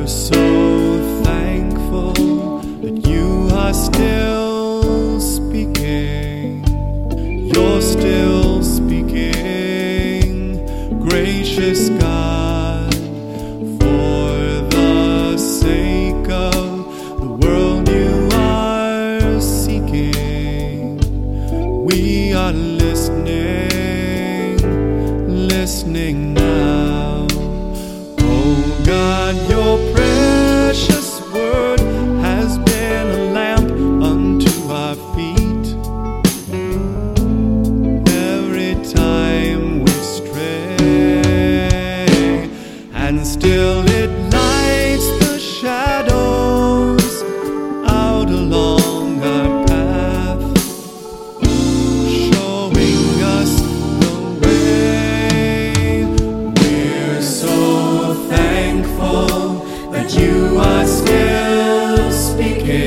so thankful that you are still speaking. You're still speaking, gracious God, for the sake of the world you are seeking. We are listening now. Oh God, your precious word has been a lamp unto our feet. Every time we stray, and still it lights the shadows out along our path, showing us the way. We're so thankful that you are still speaking.